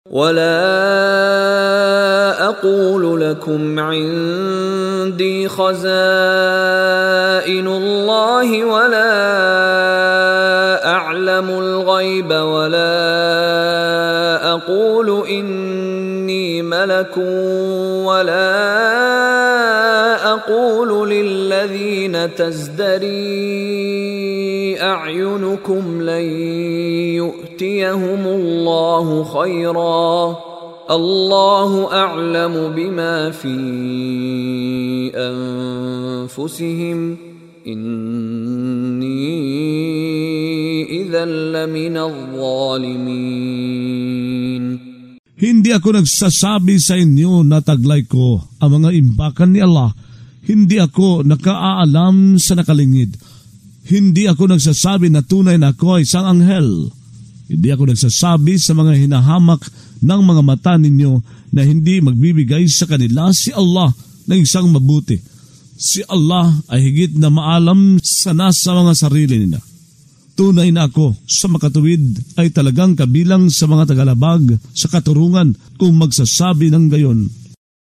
ولا أقول لكم عندي خزائن الله ولا أعلم الغيب ولا أقول إني ملك ولا أقول للذين تزدري أعينكم لن يؤتيهم الله خيرا الله أعلم بما في أنفسهم إني إذا لمن الظالمين. Hindi ako nagsasabi sa inyo na taglay ko ang mga imbakan ni Allah. Hindi ako nakaalam sa nakalingid. Hindi ako nagsasabi na tunay na ako ay isang anghel. Hindi ako nagsasabi sa mga hinahamak ng mga mata ninyo na hindi magbibigay sa kanila si Allah ng isang mabuti. Si Allah ay higit na maalam sa nasa mga sarili nila. Tunay na ako sa makatuwid ay talagang kabilang sa mga tagalabag sa katurungan kung magsasabi ng gayon.